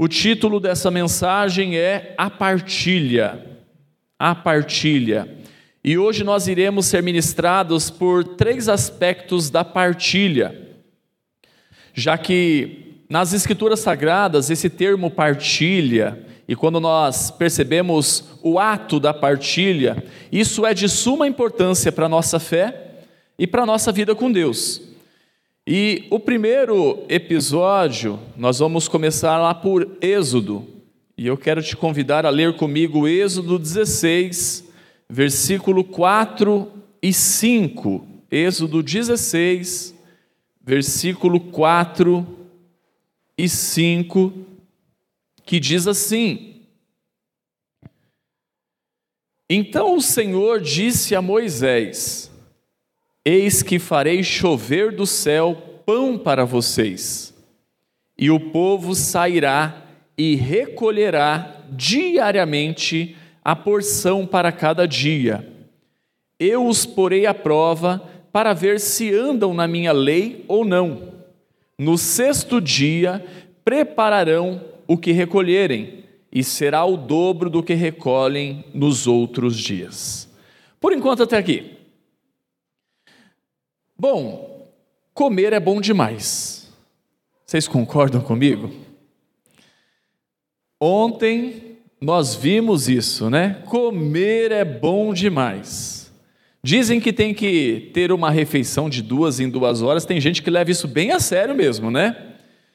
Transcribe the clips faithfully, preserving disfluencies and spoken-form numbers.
O título dessa mensagem é A Partilha. A Partilha. E hoje nós iremos ser ministrados por três aspectos da partilha, já que nas Escrituras Sagradas esse termo partilha, e quando nós percebemos o ato da partilha, isso é de suma importância para a nossa fé e para a nossa vida com Deus. E o primeiro episódio, nós vamos começar lá por Êxodo, e eu quero te convidar a ler comigo Êxodo dezesseis, versículo quatro e cinco. Êxodo dezesseis, versículo quatro e cinco, que diz assim: Então o Senhor disse a Moisés: Eis que farei chover do céu pão para vocês, e o povo sairá e recolherá diariamente a porção para cada dia. Eu os porei à prova para ver se andam na minha lei ou não. No sexto dia prepararão o que recolherem, e será o dobro do que recolhem nos outros dias. Por enquanto até aqui. Bom, comer é bom demais. Vocês concordam comigo? Ontem nós vimos isso, né? Comer é bom demais. Dizem que tem que ter uma refeição de duas em duas horas. Tem gente que leva isso bem a sério mesmo, né?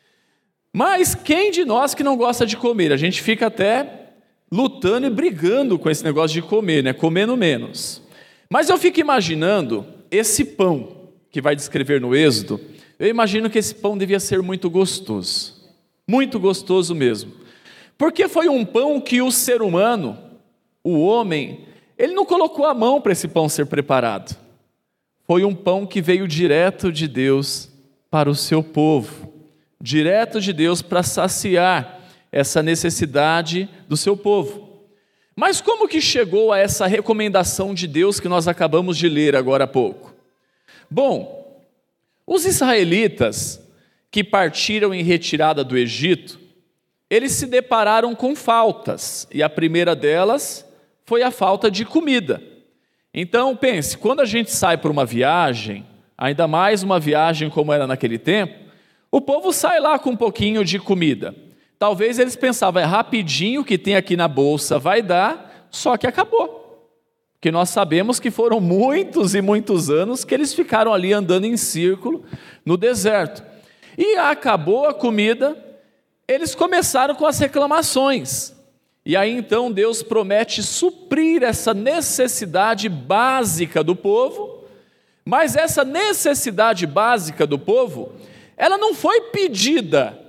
Mas quem de nós que não gosta de comer? A gente fica até lutando e brigando com esse negócio de comer, né? Comendo menos. Mas eu fico imaginando esse pão que vai descrever no Êxodo. Eu imagino que esse pão devia ser muito gostoso. Muito gostoso mesmo. Porque foi um pão que o ser humano, o homem, ele não colocou a mão para esse pão ser preparado. Foi um pão que veio direto de Deus para o seu povo. Direto de Deus para saciar essa necessidade do seu povo. Mas como que chegou a essa recomendação de Deus que nós acabamos de ler agora há pouco? Bom, os israelitas que partiram em retirada do Egito, eles se depararam com faltas, e a primeira delas foi a falta de comida. Então pense, quando a gente sai para uma viagem, ainda mais uma viagem como era naquele tempo, o povo sai lá com um pouquinho de comida. Talvez eles pensavam, é rapidinho que tem aqui na bolsa, vai dar, só que acabou. Porque nós sabemos que foram muitos e muitos anos que eles ficaram ali andando em círculo no deserto. E acabou a comida, eles começaram com as reclamações. E aí então Deus promete suprir essa necessidade básica do povo, mas essa necessidade básica do povo, ela não foi pedida.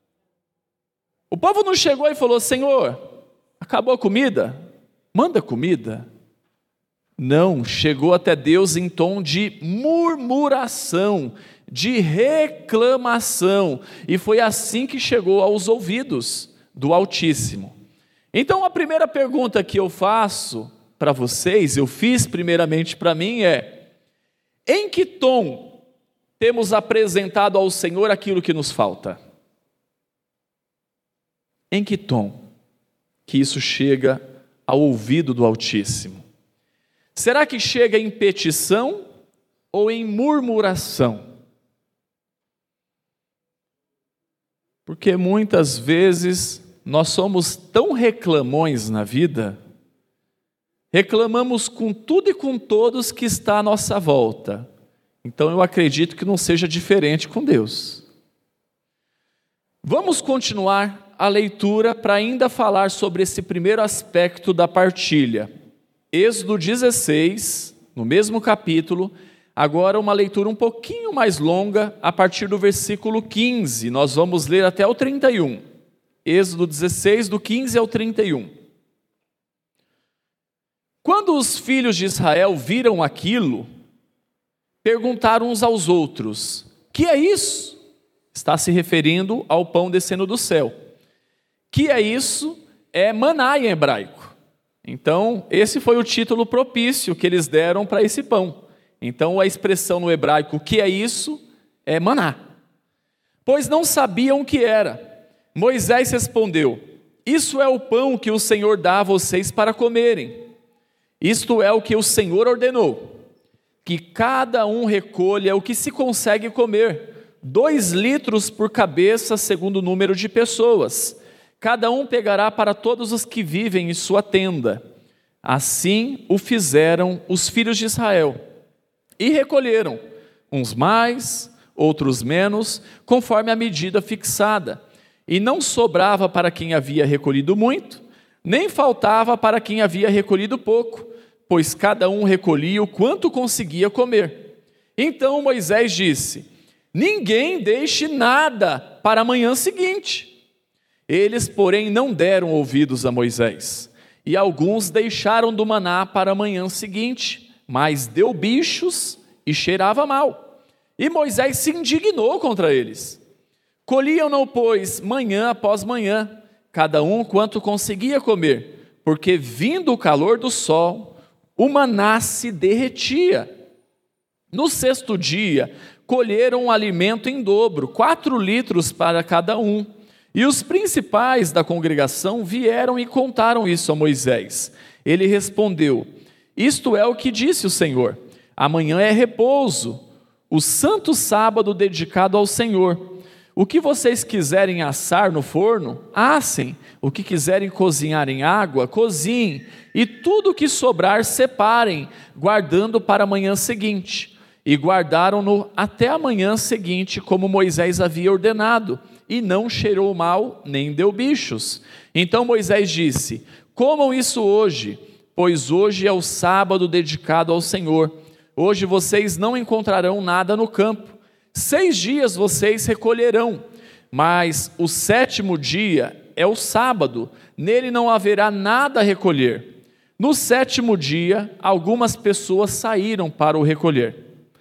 O povo não chegou e falou, Senhor, acabou a comida? Manda comida. Não, chegou até Deus em tom de murmuração, de reclamação, e foi assim que chegou aos ouvidos do Altíssimo. Então a primeira pergunta que eu faço para vocês, eu fiz primeiramente para mim é, em que tom temos apresentado ao Senhor aquilo que nos falta? Em que tom que isso chega ao ouvido do Altíssimo? Será que chega em petição ou em murmuração? Porque muitas vezes nós somos tão reclamões na vida, reclamamos com tudo e com todos que está à nossa volta. Então eu acredito que não seja diferente com Deus. Vamos continuar a leitura para ainda falar sobre esse primeiro aspecto da partilha. Êxodo dezesseis, no mesmo capítulo, agora uma leitura um pouquinho mais longa, a partir do versículo quinze, nós vamos ler até o trinta e um. Êxodo dezesseis, do quinze ao trinta e um. Quando os filhos de Israel viram aquilo, perguntaram uns aos outros, que é isso? Está se referindo ao pão descendo do céu. Que é isso? É maná em hebraico. Então, esse foi o título propício que eles deram para esse pão. Então, a expressão no hebraico, o que é isso? É maná. Pois não sabiam o que era. Moisés respondeu: isso é o pão que o Senhor dá a vocês para comerem. Isto é o que o Senhor ordenou, que cada um recolha o que se consegue comer, dois litros por cabeça, segundo o número de pessoas. Cada um pegará para todos os que vivem em sua tenda. Assim o fizeram os filhos de Israel. E recolheram, uns mais, outros menos, conforme a medida fixada. E não sobrava para quem havia recolhido muito, nem faltava para quem havia recolhido pouco, pois cada um recolhia o quanto conseguia comer. Então Moisés disse: ninguém deixe nada para a manhã seguinte. Eles, porém, não deram ouvidos a Moisés, e alguns deixaram do maná para a manhã seguinte, mas deu bichos e cheirava mal. E Moisés se indignou contra eles. Colhiam-no, pois, manhã após manhã, cada um quanto conseguia comer, porque vindo o calor do sol, o maná se derretia. No sexto dia, colheram um alimento em dobro, quatro litros para cada um. E os principais da congregação vieram e contaram isso a Moisés. Ele respondeu: isto é o que disse o Senhor: amanhã é repouso, o santo sábado dedicado ao Senhor. O que vocês quiserem assar no forno, assem. O que quiserem cozinhar em água, cozinhem. E tudo o que sobrar, separem, guardando para a manhã seguinte. E guardaram-no até a manhã seguinte, como Moisés havia ordenado. E não cheirou mal, nem deu bichos. Então Moisés disse: comam isso hoje, pois hoje é o sábado dedicado ao Senhor. Hoje vocês não encontrarão nada no campo. Seis dias vocês recolherão, mas o sétimo dia é o sábado, nele não haverá nada a recolher. No sétimo dia, algumas pessoas saíram para o recolher,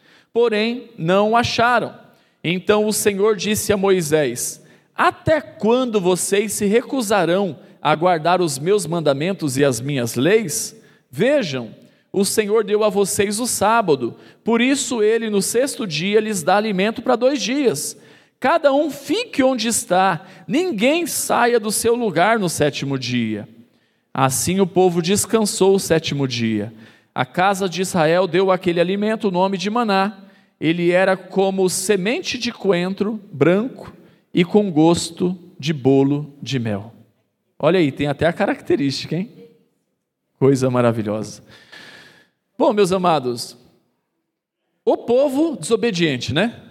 porém não o acharam. Então o Senhor disse a Moisés: até quando vocês se recusarão a guardar os meus mandamentos e as minhas leis? Vejam, o Senhor deu a vocês o sábado, por isso ele no sexto dia lhes dá alimento para dois dias. Cada um fique onde está, ninguém saia do seu lugar no sétimo dia. Assim o povo descansou o sétimo dia. A casa de Israel deu àquele alimento o nome de maná. Ele era como semente de coentro, branco e com gosto de bolo de mel. Olha aí, tem até a característica, hein? Coisa maravilhosa. Bom, meus amados, o povo desobediente, né?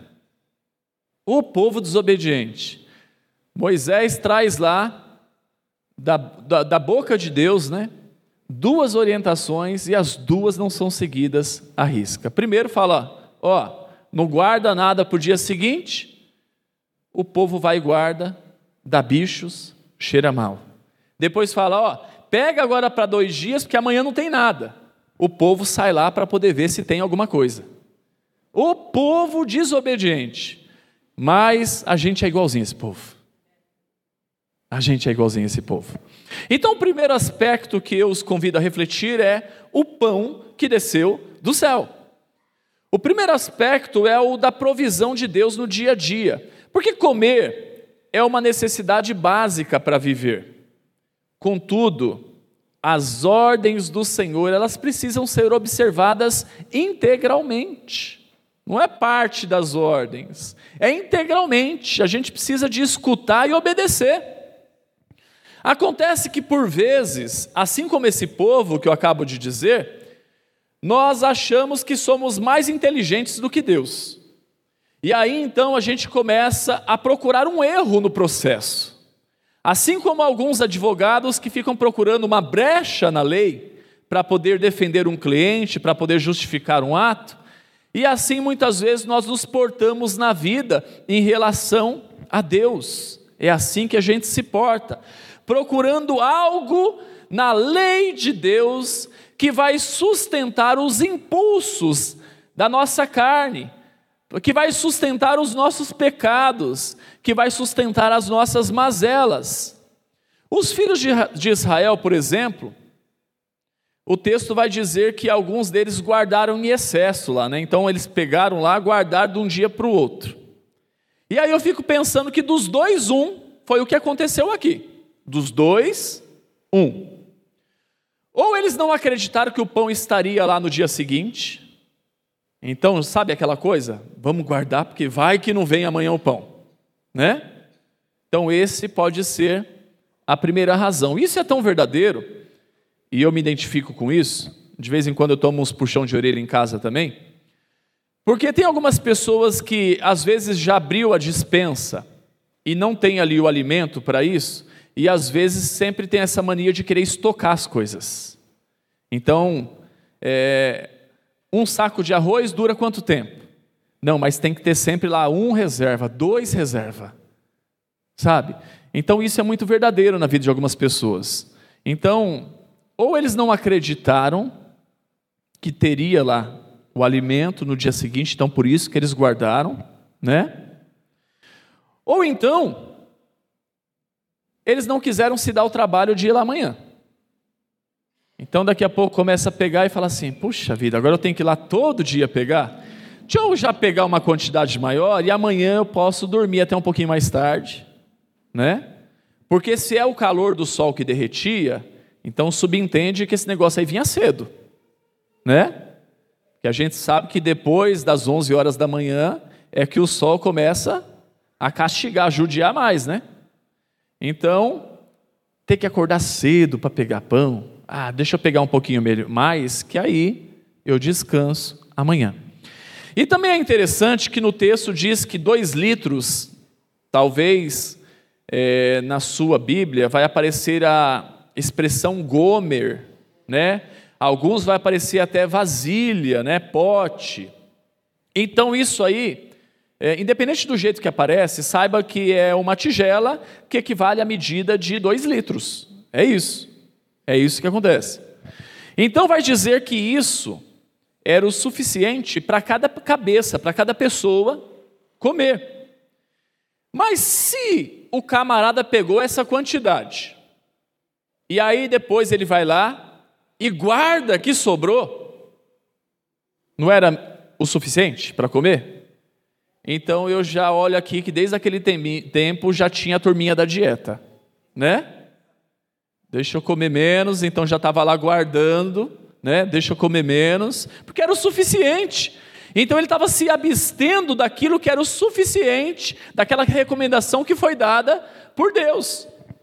O povo desobediente. Moisés traz lá, da, da, da boca de Deus, né? Duas orientações e as duas não são seguidas à risca. Primeiro fala, ó, não guarda nada para o dia seguinte. O povo vai e guarda, dá bichos, cheira mal. Depois fala, ó, pega agora para dois dias, porque amanhã não tem nada. O povo sai lá para poder ver se tem alguma coisa. O povo desobediente. Mas a gente é igualzinho a esse povo. A gente é igualzinho a esse povo. Então o primeiro aspecto que eu os convido a refletir é o pão que desceu do céu. O primeiro aspecto é o da provisão de Deus no dia a dia. Porque comer é uma necessidade básica para viver. Contudo, as ordens do Senhor, elas precisam ser observadas integralmente. Não é parte das ordens, é integralmente. A gente precisa de escutar e obedecer. Acontece que por vezes, assim como esse povo que eu acabo de dizer, nós achamos que somos mais inteligentes do que Deus. E aí então a gente começa a procurar um erro no processo. Assim como alguns advogados que ficam procurando uma brecha na lei para poder defender um cliente, para poder justificar um ato, e assim muitas vezes nós nos portamos na vida em relação a Deus. É assim que a gente se porta, procurando algo na lei de Deus que vai sustentar os impulsos da nossa carne, que vai sustentar os nossos pecados, que vai sustentar as nossas mazelas. Os filhos de Israel, por exemplo, o texto vai dizer que alguns deles guardaram em excesso lá, né? Então eles pegaram lá, guardaram de um dia para o outro. E aí eu fico pensando que dos dois, um foi o que aconteceu aqui. Dos dois, um. Ou eles não acreditaram que o pão estaria lá no dia seguinte. Então, sabe aquela coisa? Vamos guardar, porque vai que não vem amanhã o pão, né? Então, esse pode ser a primeira razão. Isso é tão verdadeiro, e eu me identifico com isso. De vez em quando eu tomo uns puxão de orelha em casa também. Porque tem algumas pessoas que, às vezes, já abriu a despensa e não tem ali o alimento para isso, e às vezes sempre tem essa mania de querer estocar as coisas. Então, é, um saco de arroz dura quanto tempo? Não, mas tem que ter sempre lá um reserva, dois reserva, sabe? Então isso é muito verdadeiro na vida de algumas pessoas. Então, ou eles não acreditaram que teria lá o alimento no dia seguinte, então por isso que eles guardaram, né? Ou então, eles não quiseram se dar o trabalho de ir lá amanhã. Então daqui a pouco começa a pegar e fala assim, puxa vida, agora eu tenho que ir lá todo dia pegar? Deixa eu já pegar uma quantidade maior e amanhã eu posso dormir até um pouquinho mais tarde, né? Porque se é o calor do sol que derretia, então subentende que esse negócio aí vinha cedo, né? Que a gente sabe que depois das onze horas da manhã é que o sol começa a castigar, a judiar mais, né? Então, ter que acordar cedo para pegar pão, ah, deixa eu pegar um pouquinho mais, que aí eu descanso amanhã. E também é interessante que no texto diz que dois litros, talvez é, na sua Bíblia vai aparecer a expressão gomer, né? Alguns vai aparecer até vasilha, né? Pote. Então isso aí, é, independente do jeito que aparece, saiba que é uma tigela que equivale à medida de dois litros. É isso. É isso que acontece. Então vai dizer que isso era o suficiente para cada cabeça, para cada pessoa comer. Mas se o camarada pegou essa quantidade, e aí depois ele vai lá e guarda que sobrou, não era o suficiente para comer? Então eu já olho aqui que desde aquele tempo já tinha a turminha da dieta, né? Deixa eu comer menos, então já estava lá guardando, né? Deixa eu comer menos, porque era o suficiente. Então ele estava se abstendo daquilo que era o suficiente, daquela recomendação que foi dada por Deus.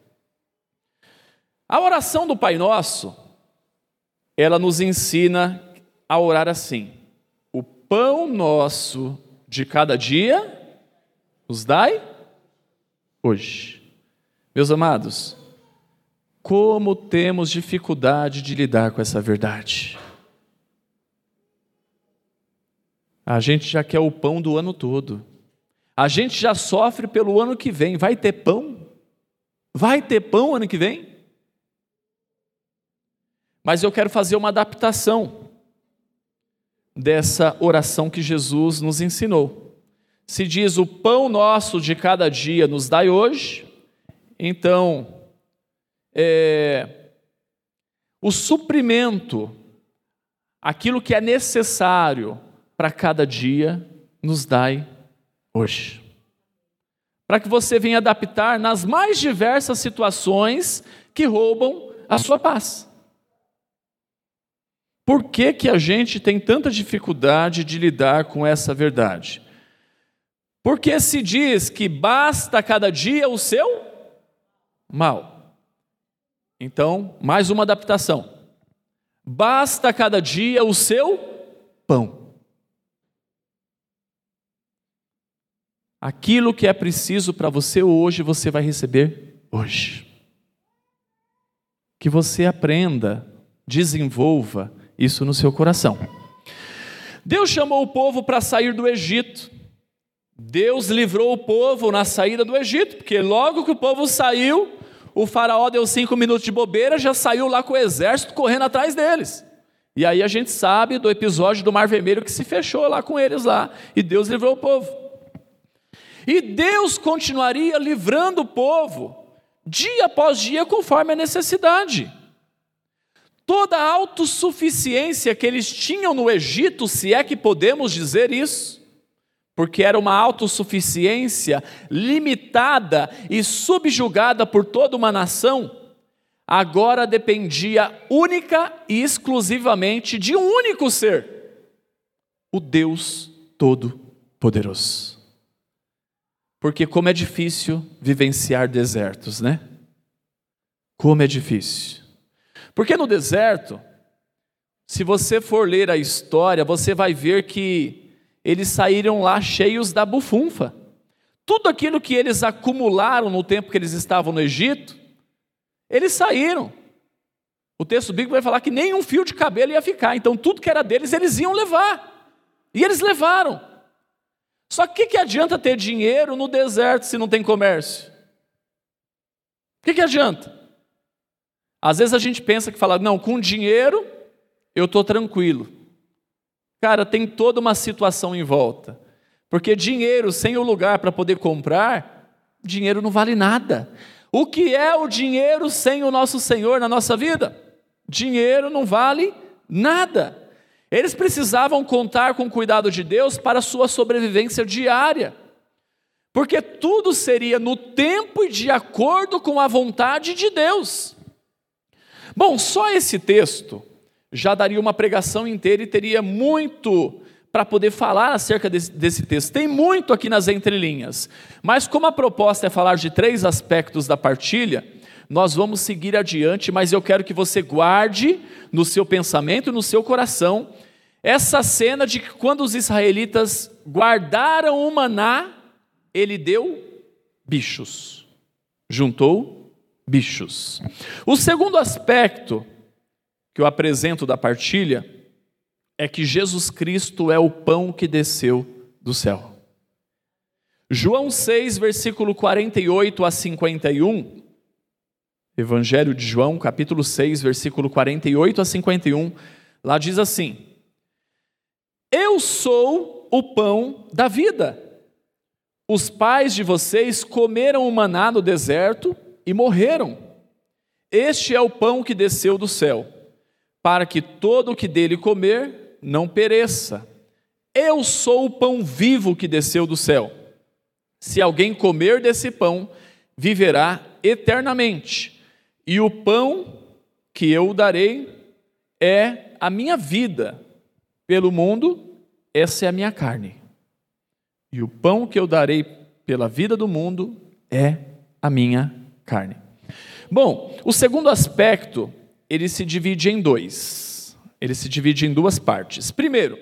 A oração do Pai Nosso, ela nos ensina a orar assim: o pão nosso de cada dia nos dai hoje. Meus amados, como temos dificuldade de lidar com essa verdade. A gente já quer o pão do ano todo. A gente já sofre pelo ano que vem. Vai ter pão? Vai ter pão ano que vem? Mas eu quero fazer uma adaptação dessa oração que Jesus nos ensinou. Se diz o pão nosso de cada dia nos dai hoje, então é, o suprimento, aquilo que é necessário para cada dia, nos dai hoje. Para que você venha adaptar nas mais diversas situações que roubam a sua paz. Por que que a gente tem tanta dificuldade de lidar com essa verdade? Porque se diz que basta cada dia o seu mal. Então, mais uma adaptação. Basta cada dia o seu pão. Aquilo que é preciso para você hoje, você vai receber hoje. Que você aprenda, desenvolva isso no seu coração. Deus chamou o povo para sair do Egito. Deus livrou o povo na saída do Egito, porque logo que o povo saiu, o faraó deu cinco minutos de bobeira, já saiu lá com o exército correndo atrás deles. E aí a gente sabe do episódio do Mar Vermelho que se fechou lá com eles lá, e Deus livrou o povo. E Deus continuaria livrando o povo, dia após dia, conforme a necessidade. Toda a autossuficiência que eles tinham no Egito, se é que podemos dizer isso, porque era uma autossuficiência limitada e subjugada por toda uma nação, agora dependia única e exclusivamente de um único ser, o Deus Todo-Poderoso. Porque como é difícil vivenciar desertos, né? Como é difícil. Porque no deserto, se você for ler a história, você vai ver que eles saíram lá cheios da bufunfa. Tudo aquilo que eles acumularam no tempo que eles estavam no Egito, eles saíram. O texto bíblico vai falar que nem um fio de cabelo ia ficar. Então tudo que era deles, eles iam levar. E eles levaram. Só que o que, que adianta ter dinheiro no deserto se não tem comércio? O que, que adianta? Às vezes a gente pensa que fala, não, com dinheiro eu estou tranquilo. Cara, tem toda uma situação em volta. Porque dinheiro sem o lugar para poder comprar, dinheiro não vale nada. O que é o dinheiro sem o nosso Senhor na nossa vida? Dinheiro não vale nada. Eles precisavam contar com o cuidado de Deus para a sua sobrevivência diária. Porque tudo seria no tempo e de acordo com a vontade de Deus. Bom, só esse texto já daria uma pregação inteira e teria muito para poder falar acerca desse, desse texto. Tem muito aqui nas entrelinhas, mas como a proposta é falar de três aspectos da partilha, nós vamos seguir adiante, mas eu quero que você guarde no seu pensamento e no seu coração essa cena de que quando os israelitas guardaram o maná, ele deu bichos, juntou bichos. O segundo aspecto que eu apresento da partilha é que Jesus Cristo é o pão que desceu do céu. João seis, versículo quarenta e oito a cinquenta e um, Evangelho de João, capítulo seis, versículo quarenta e oito a cinquenta e um, lá diz assim: Eu sou o pão da vida. Os pais de vocês comeram o maná no deserto e morreram. Este é o pão que desceu do céu, para que todo o que dele comer não pereça. Eu sou o pão vivo que desceu do céu. Se alguém comer desse pão, viverá eternamente. E o pão que eu darei é a minha vida pelo mundo, essa é a minha carne. E o pão que eu darei pela vida do mundo é a minha carne. Bom, o segundo aspecto, ele se divide em dois. Ele se divide em duas partes. Primeiro,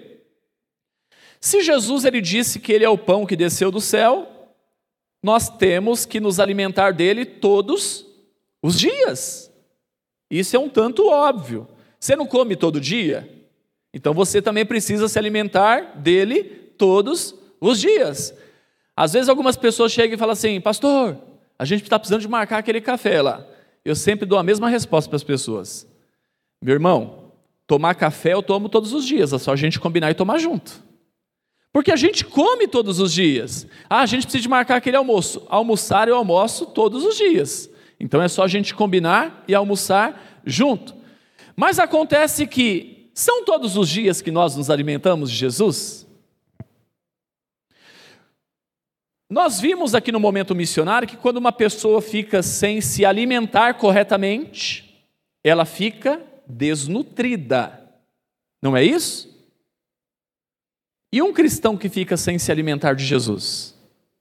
se Jesus ele disse que ele é o pão que desceu do céu, nós temos que nos alimentar dele todos os dias. Isso é um tanto óbvio. Você não come todo dia? Então você também precisa se alimentar dele todos os dias. Às vezes algumas pessoas chegam e falam assim: pastor, a gente está precisando de marcar aquele café lá. Eu sempre dou a mesma resposta para as pessoas: meu irmão, tomar café eu tomo todos os dias, é só a gente combinar e tomar junto. Porque a gente come todos os dias. Ah, a gente precisa de marcar aquele almoço. Almoçar eu almoço todos os dias. Então é só a gente combinar e almoçar junto. Mas acontece que são todos os dias que nós nos alimentamos de Jesus? Nós vimos aqui no momento missionário que quando uma pessoa fica sem se alimentar corretamente, ela fica desnutrida. Não é isso? E um cristão que fica sem se alimentar de Jesus?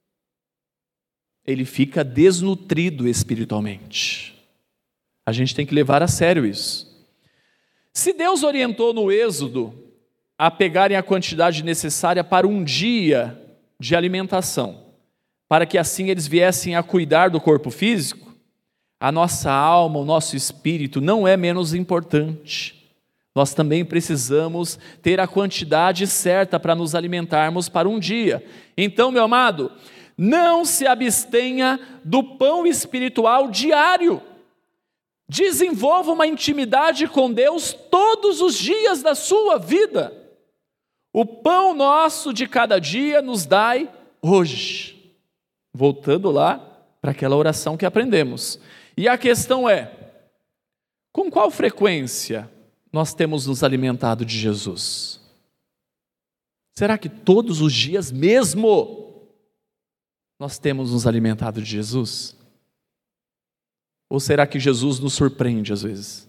Ele fica desnutrido espiritualmente. A gente tem que levar a sério isso. Se Deus orientou no Êxodo a pegarem a quantidade necessária para um dia de alimentação, para que assim eles viessem a cuidar do corpo físico, a nossa alma, o nosso espírito não é menos importante. Nós também precisamos ter a quantidade certa para nos alimentarmos para um dia. Então, meu amado, não se abstenha do pão espiritual diário. Desenvolva uma intimidade com Deus todos os dias da sua vida. O pão nosso de cada dia nos dai hoje. Voltando lá para aquela oração que aprendemos. E a questão é: com qual frequência nós temos nos alimentado de Jesus? Será que todos os dias mesmo nós temos nos alimentado de Jesus? Ou será que Jesus nos surpreende às vezes?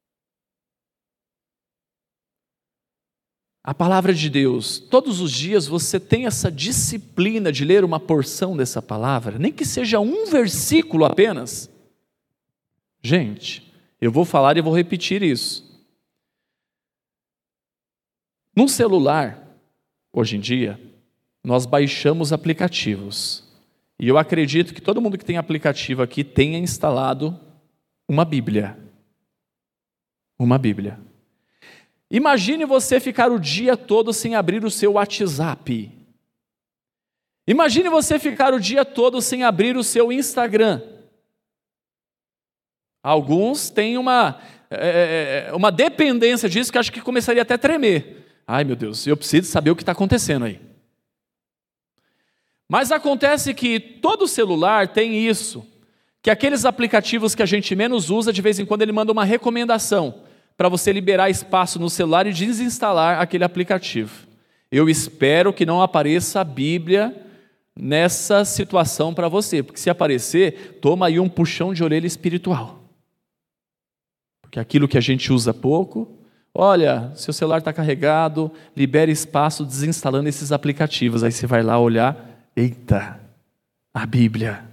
A palavra de Deus, todos os dias você tem essa disciplina de ler uma porção dessa palavra, nem que seja um versículo apenas. Gente, eu vou falar e vou repetir isso. Num celular, hoje em dia, nós baixamos aplicativos. E eu acredito que todo mundo que tem aplicativo aqui tenha instalado uma Bíblia. Uma Bíblia. Imagine você ficar o dia todo sem abrir o seu WhatsApp. Imagine você ficar o dia todo sem abrir o seu Instagram. Alguns têm uma, é, uma dependência disso que acho que começaria até a tremer. Ai meu Deus, eu preciso saber o que está acontecendo aí. Mas acontece que todo celular tem isso, que aqueles aplicativos que a gente menos usa, de vez em quando ele manda uma recomendação para você liberar espaço no celular e desinstalar aquele aplicativo. Eu espero que não apareça a Bíblia nessa situação para você, porque se aparecer, toma aí um puxão de orelha espiritual. Porque aquilo que a gente usa pouco, olha, seu celular está carregado, libere espaço desinstalando esses aplicativos. Aí você vai lá olhar, eita, a Bíblia.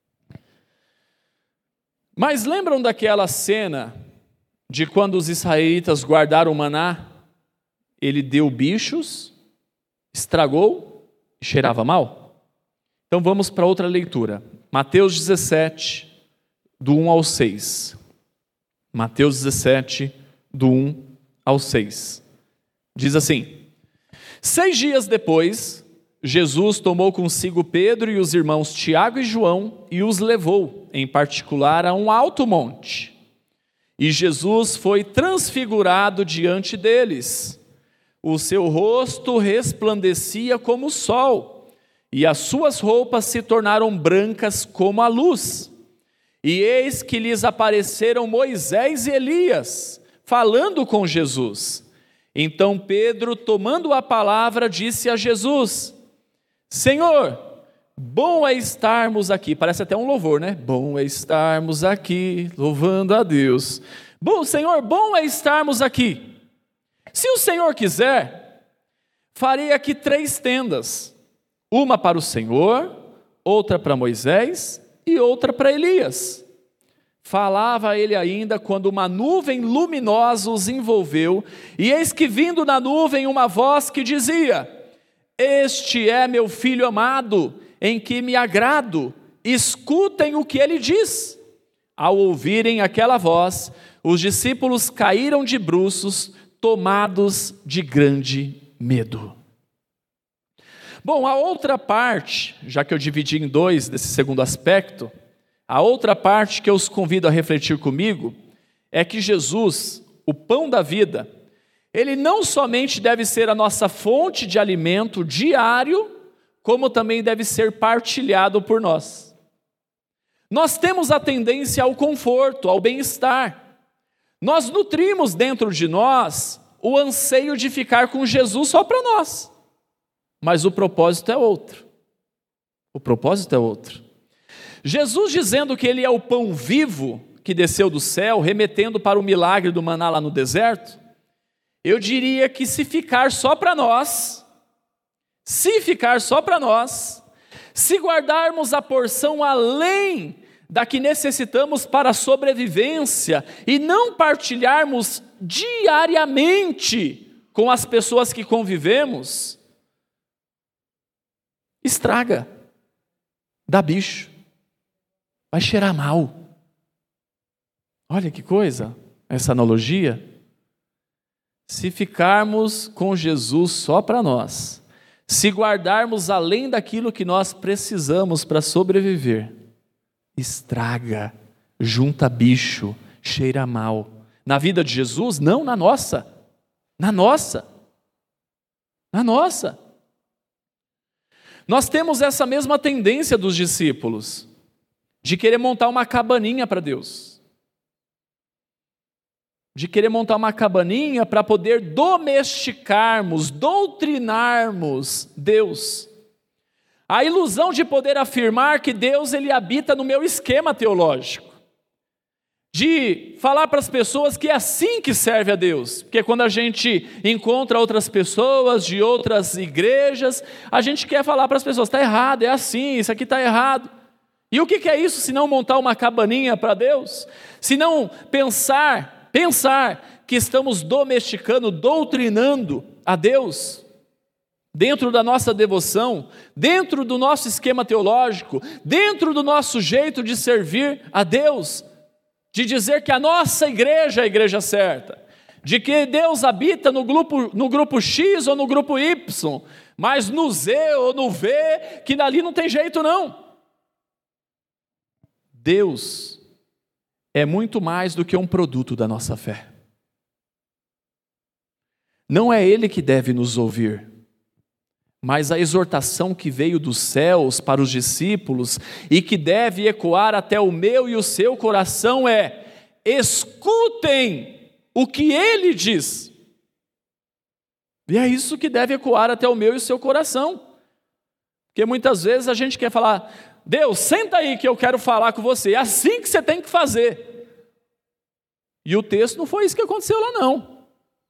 Mas lembram daquela cena de quando os israelitas guardaram o maná? Ele deu bichos, estragou e cheirava mal? Então vamos para outra leitura. Mateus dezessete, do um ao seis. Mateus dezessete, do um ao seis. Diz assim: Seis dias depois, Jesus tomou consigo Pedro e os irmãos Tiago e João e os levou, em particular, a um alto monte. E Jesus foi transfigurado diante deles. O seu rosto resplandecia como o sol, e as suas roupas se tornaram brancas como a luz. E eis que lhes apareceram Moisés e Elias, falando com Jesus. Então Pedro, tomando a palavra, disse a Jesus: Senhor, bom é estarmos aqui. Parece até um louvor, né? Bom é estarmos aqui, louvando a Deus. Bom, Senhor, bom é estarmos aqui. Se o Senhor quiser, farei aqui três tendas. Uma para o Senhor, outra para Moisés e outra para Elias. Falava ele ainda quando uma nuvem luminosa os envolveu, e eis que vindo na nuvem uma voz que dizia: Este é meu filho amado, em que me agrado, escutem o que ele diz. Ao ouvirem aquela voz, os discípulos caíram de bruços, tomados de grande medo. Bom, a outra parte, já que eu dividi em dois desse segundo aspecto, a outra parte que eu os convido a refletir comigo é que Jesus, o pão da vida, ele não somente deve ser a nossa fonte de alimento diário, como também deve ser partilhado por nós. Nós temos a tendência ao conforto, ao bem-estar. Nós nutrimos dentro de nós o anseio de ficar com Jesus só para nós. Mas o propósito é outro. O propósito é outro. Jesus dizendo que ele é o pão vivo que desceu do céu, remetendo para o milagre do maná lá no deserto, eu diria que se ficar só para nós, se ficar só para nós, se guardarmos a porção além da que necessitamos para a sobrevivência e não partilharmos diariamente com as pessoas que convivemos, estraga, dá bicho, vai cheirar mal. Olha que coisa, essa analogia. Se ficarmos com Jesus só para nós, se guardarmos além daquilo que nós precisamos para sobreviver, estraga, junta bicho, cheira mal. Na vida de Jesus? Não, na nossa. Na nossa. Na nossa. Nós temos essa mesma tendência dos discípulos, de querer montar uma cabaninha para Deus. de querer montar uma cabaninha para poder domesticarmos, doutrinarmos Deus. A ilusão de poder afirmar que Deus ele habita no meu esquema teológico. De falar para as pessoas que é assim que serve a Deus. Porque quando a gente encontra outras pessoas de outras igrejas, a gente quer falar para as pessoas, está errado, é assim, isso aqui está errado. E o que é isso se não montar uma cabaninha para Deus? Se não pensar, pensar que estamos domesticando, doutrinando a Deus, dentro da nossa devoção, dentro do nosso esquema teológico, dentro do nosso jeito de servir a Deus, de dizer que a nossa igreja é a igreja certa, de que Deus habita no grupo, no grupo X ou no grupo Y, mas no Z ou no V, que dali não tem jeito não. Deus é muito mais do que um produto da nossa fé. Não é Ele que deve nos ouvir, mas a exortação que veio dos céus para os discípulos e que deve ecoar até o meu e o seu coração é: escutem o que Ele diz. E é isso que deve ecoar até o meu e o seu coração. Porque muitas vezes a gente quer falar, Deus, senta aí que eu quero falar com você, é assim que você tem que fazer. E o texto não foi isso que aconteceu lá não.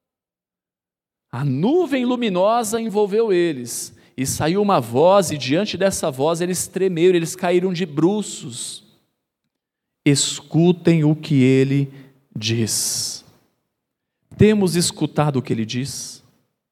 A nuvem luminosa envolveu eles, e saiu uma voz, e diante dessa voz eles tremeram, eles caíram de bruços. Escutem o que ele diz. Temos escutado o que ele diz?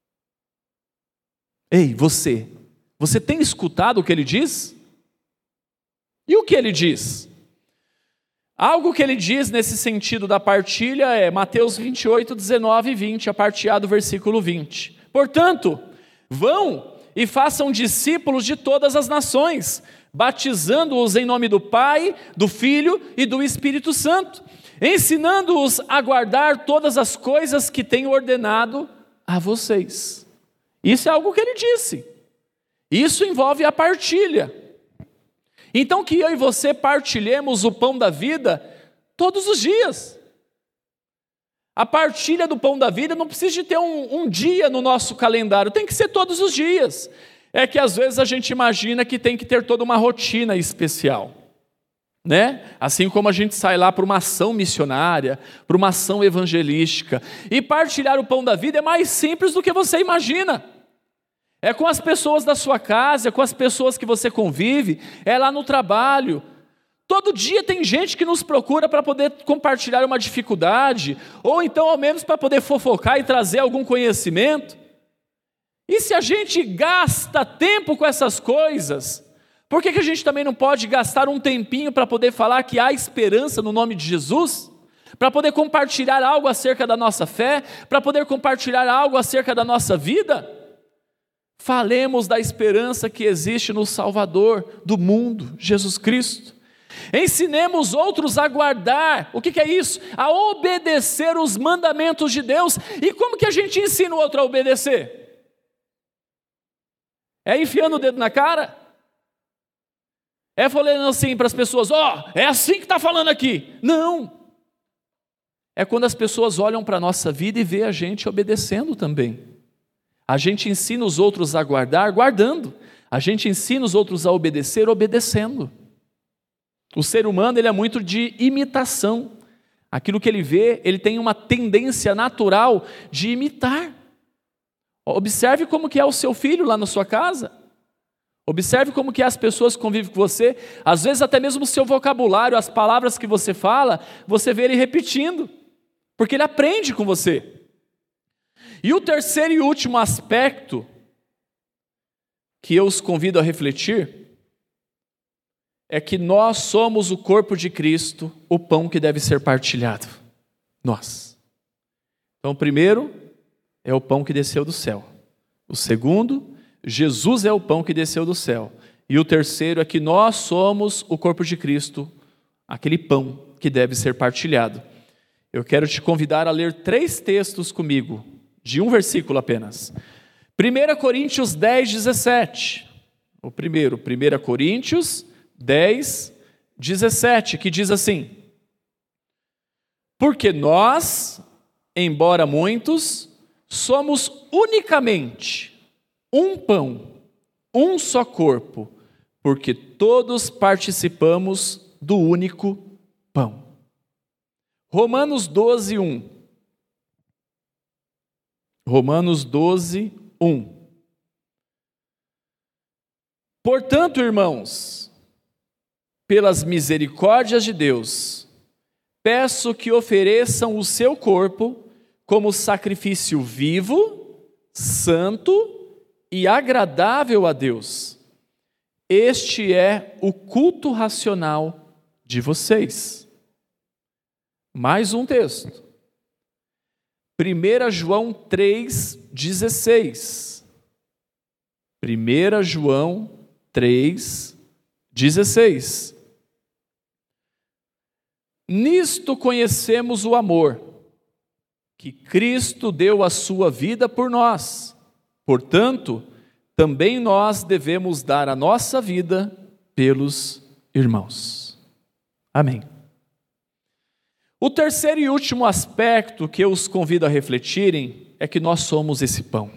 Ei, você, você tem escutado o que ele diz? E o que ele diz? Algo que ele diz nesse sentido da partilha é Mateus vinte e oito, dezenove e vinte, a parte A do versículo vinte. Portanto, vão e façam discípulos de todas as nações, batizando-os em nome do Pai, do Filho e do Espírito Santo, ensinando-os a guardar todas as coisas que tenho ordenado a vocês. Isso é algo que ele disse. Isso envolve a partilha. Então que eu e você partilhemos o pão da vida todos os dias. A partilha do pão da vida não precisa de ter um, um dia no nosso calendário, tem que ser todos os dias. É que às vezes a gente imagina que tem que ter toda uma rotina especial, né? Assim como a gente sai lá para uma ação missionária, para uma ação evangelística. E partilhar o pão da vida é mais simples do que você imagina. É com as pessoas da sua casa, é com as pessoas que você convive, é lá no trabalho. Todo dia tem gente que nos procura para poder compartilhar uma dificuldade, ou então ao menos para poder fofocar e trazer algum conhecimento. E se a gente gasta tempo com essas coisas, por que que a gente também não pode gastar um tempinho para poder falar que há esperança no nome de Jesus? Para poder compartilhar algo acerca da nossa fé, para poder compartilhar algo acerca da nossa vida? Falemos da esperança que existe no Salvador do mundo, Jesus Cristo. Ensinemos outros a guardar, o que que é isso? A obedecer os mandamentos de Deus. E como que a gente ensina o outro a obedecer? É enfiando o dedo na cara? É falando assim para as pessoas, ó, oh, é assim que está falando aqui. Não. É quando as pessoas olham para a nossa vida e vê a gente obedecendo também. A gente ensina os outros a guardar, guardando. A gente ensina os outros a obedecer, obedecendo. O ser humano ele é muito de imitação. Aquilo que ele vê, ele tem uma tendência natural de imitar. Observe como que é o seu filho lá na sua casa. Observe como que é as pessoas que convivem com você. Às vezes até mesmo o seu vocabulário, as palavras que você fala, você vê ele repetindo. Porque ele aprende com você. E o terceiro e último aspecto que eu os convido a refletir é que nós somos o corpo de Cristo, o pão que deve ser partilhado. Nós. Então, o primeiro é o pão que desceu do céu. O segundo, Jesus é o pão que desceu do céu. E o terceiro é que nós somos o corpo de Cristo, aquele pão que deve ser partilhado. Eu quero te convidar a ler três textos comigo, de um versículo apenas. primeira Coríntios dez, dezessete. O primeiro, primeira Coríntios dez, dezessete, que diz assim: porque nós, embora muitos, somos unicamente um pão, um só corpo, porque todos participamos do único pão. Romanos doze, um. Romanos doze, um. Portanto, irmãos, pelas misericórdias de Deus, peço que ofereçam o seu corpo como sacrifício vivo, santo e agradável a Deus. Este é o culto racional de vocês. Mais um texto. primeira João três, dezesseis. primeira João três, dezesseis. Nisto conhecemos o amor, que Cristo deu a sua vida por nós. Portanto, também nós devemos dar a nossa vida pelos irmãos. Amém. O terceiro e último aspecto que eu os convido a refletirem é que nós somos esse pão.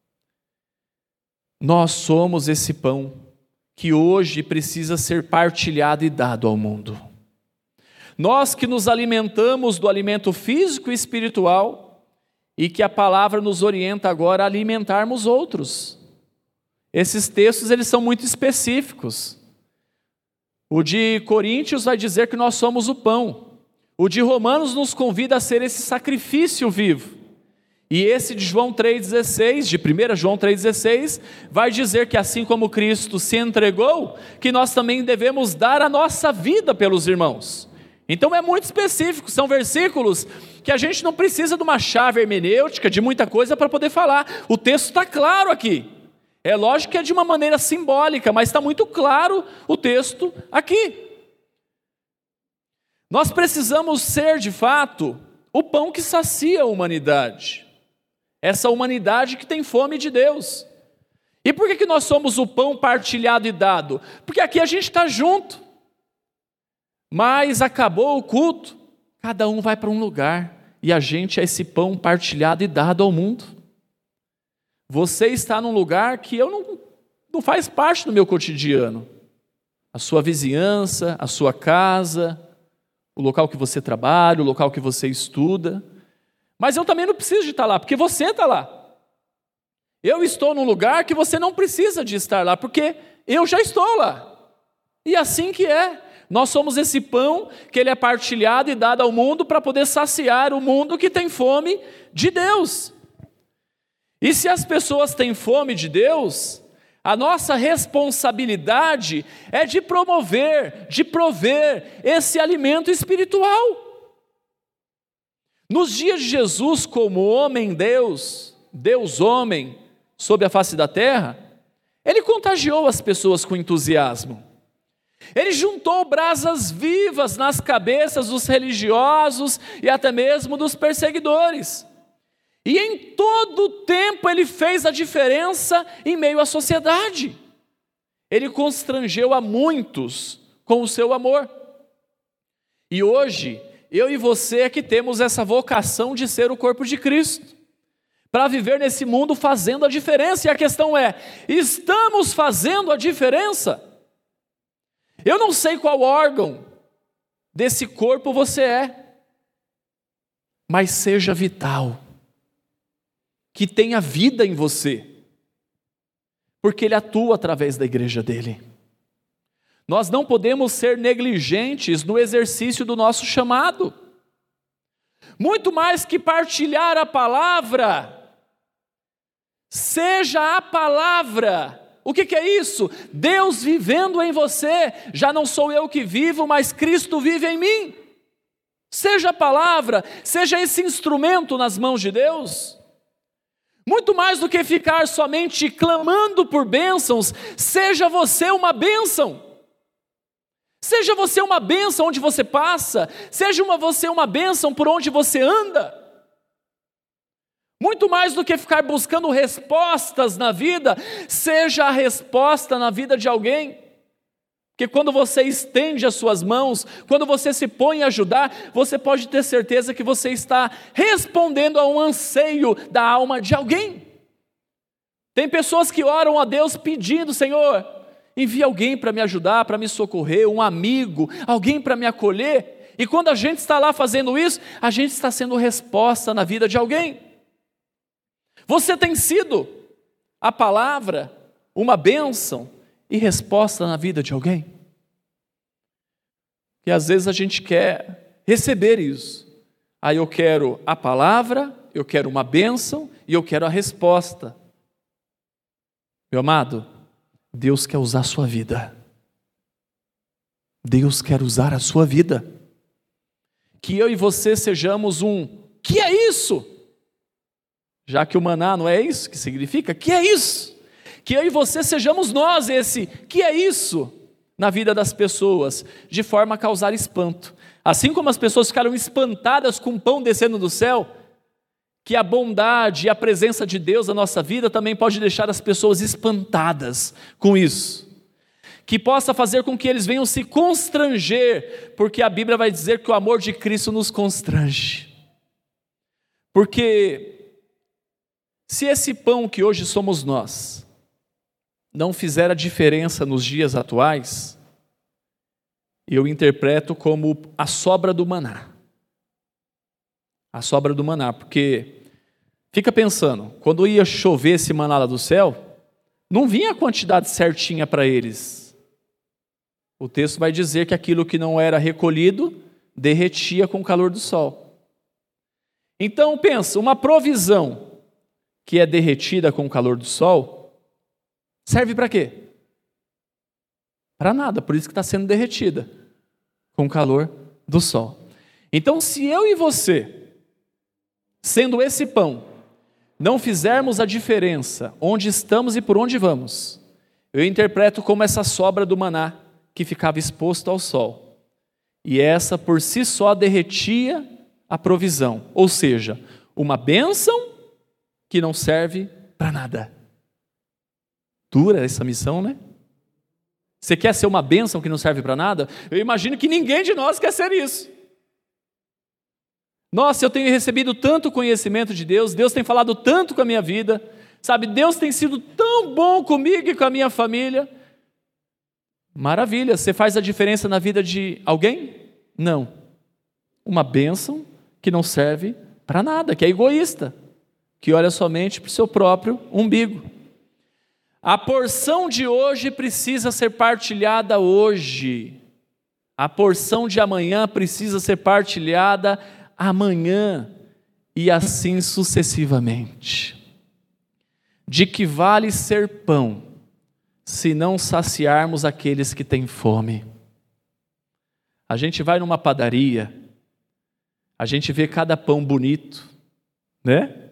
Nós somos esse pão que hoje precisa ser partilhado e dado ao mundo. Nós que nos alimentamos do alimento físico e espiritual e que a palavra nos orienta agora a alimentarmos outros. Esses textos, eles são muito específicos. O de Coríntios vai dizer que nós somos o pão. O de Romanos nos convida a ser esse sacrifício vivo. E esse de João três, dezesseis, de primeira João três, dezesseis, vai dizer que assim como Cristo se entregou, que nós também devemos dar a nossa vida pelos irmãos. Então é muito específico, são versículos que a gente não precisa de uma chave hermenêutica, de muita coisa para poder falar. O texto está claro aqui. É lógico que é de uma maneira simbólica, mas está muito claro o texto aqui. Nós precisamos ser, de fato, o pão que sacia a humanidade. Essa humanidade que tem fome de Deus. E por que que nós somos o pão partilhado e dado? Porque aqui a gente está junto. Mas acabou o culto, cada um vai para um lugar. E a gente é esse pão partilhado e dado ao mundo. Você está num lugar que eu não, não faz parte do meu cotidiano. A sua vizinhança, a sua casa, o local que você trabalha, o local que você estuda. Mas eu também não preciso de estar lá, porque você está lá. Eu estou num lugar que você não precisa de estar lá, porque eu já estou lá. E assim que é. Nós somos esse pão que ele é partilhado e dado ao mundo para poder saciar o mundo que tem fome de Deus. E se as pessoas têm fome de Deus, a nossa responsabilidade é de promover, de prover esse alimento espiritual. Nos dias de Jesus, como homem Deus, Deus homem, sobre a face da terra, ele contagiou as pessoas com entusiasmo. Ele juntou brasas vivas nas cabeças dos religiosos e até mesmo dos perseguidores. E em todo o tempo ele fez a diferença em meio à sociedade. Ele constrangeu a muitos com o seu amor. E hoje, eu e você é que temos essa vocação de ser o corpo de Cristo, para viver nesse mundo fazendo a diferença. E a questão é, estamos fazendo a diferença? Eu não sei qual órgão desse corpo você é, mas seja vital, que tenha vida em você, porque Ele atua através da igreja dEle. Nós não podemos ser negligentes no exercício do nosso chamado. Muito mais que partilhar a palavra, seja a palavra. O que que é isso? Deus vivendo em você. Já não sou eu que vivo, mas Cristo vive em mim. Seja a palavra, seja esse instrumento nas mãos de Deus. Muito mais do que ficar somente clamando por bênçãos, seja você uma bênção. Seja você uma bênção onde você passa, seja uma, você uma bênção por onde você anda. Muito mais do que ficar buscando respostas na vida, seja a resposta na vida de alguém. Porque quando você estende as suas mãos, quando você se põe a ajudar, você pode ter certeza que você está respondendo a um anseio da alma de alguém. Tem pessoas que oram a Deus pedindo: Senhor, envia alguém para me ajudar, para me socorrer, um amigo, alguém para me acolher. E quando a gente está lá fazendo isso, a gente está sendo resposta na vida de alguém. Você tem sido a palavra, uma bênção e resposta na vida de alguém? E às vezes a gente quer receber isso. Aí eu quero a palavra, eu quero uma bênção e eu quero a resposta. Meu amado, Deus quer usar a sua vida. Deus quer usar a sua vida. Que eu e você sejamos um, que é isso? Já que o maná não é isso que significa, que é isso? Que eu e você sejamos nós esse, que é isso? Na vida das pessoas, de forma a causar espanto. Assim como as pessoas ficaram espantadas com o pão descendo do céu, que a bondade e a presença de Deus na nossa vida também pode deixar as pessoas espantadas com isso. Que possa fazer com que eles venham se constranger, porque a Bíblia vai dizer que o amor de Cristo nos constrange. Porque se esse pão que hoje somos nós não fizer a diferença nos dias atuais, eu interpreto como a sobra do maná. A sobra do maná, porque fica pensando, quando ia chover esse maná lá do céu, não vinha a quantidade certinha para eles. O texto vai dizer que aquilo que não era recolhido derretia com o calor do sol. Então pensa, uma provisão que é derretida com o calor do sol, serve para quê? Para nada, por isso que está sendo derretida com o calor do sol. Então, se eu e você, sendo esse pão, não fizermos a diferença onde estamos e por onde vamos, eu interpreto como essa sobra do maná que ficava exposto ao sol. E essa por si só derretia a provisão, ou seja, uma bênção que não serve para nada. Dura essa missão, né? Você quer ser uma bênção que não serve para nada? Eu imagino que ninguém de nós quer ser isso. Nossa, eu tenho recebido tanto conhecimento de Deus, Deus tem falado tanto com a minha vida, sabe, Deus tem sido tão bom comigo e com a minha família. Maravilha, você faz a diferença na vida de alguém? Não. Uma bênção que não serve para nada, que é egoísta, que olha somente para o seu próprio umbigo. A porção de hoje precisa ser partilhada hoje. A porção de amanhã precisa ser partilhada amanhã. E assim sucessivamente. De que vale ser pão, se não saciarmos aqueles que têm fome? A gente vai numa padaria, a gente vê cada pão bonito, né?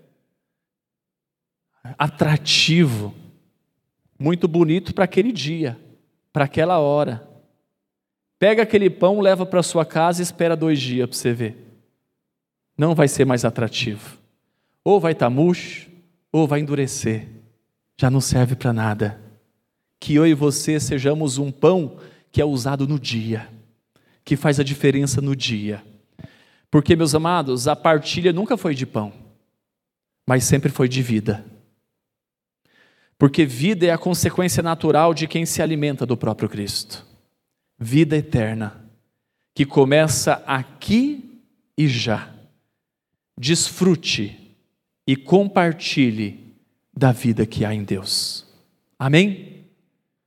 Atrativo. Muito bonito para aquele dia, para aquela hora. Pega aquele pão, leva para sua casa e espera dois dias para você ver. Não vai ser mais atrativo. Ou vai estar murcho, ou vai endurecer. Já não serve para nada. Que eu e você sejamos um pão que é usado no dia, que faz a diferença no dia. Porque, meus amados, a partilha nunca foi de pão, mas sempre foi de vida. Porque vida é a consequência natural de quem se alimenta do próprio Cristo. Vida eterna, que começa aqui e já. Desfrute e compartilhe da vida que há em Deus. Amém?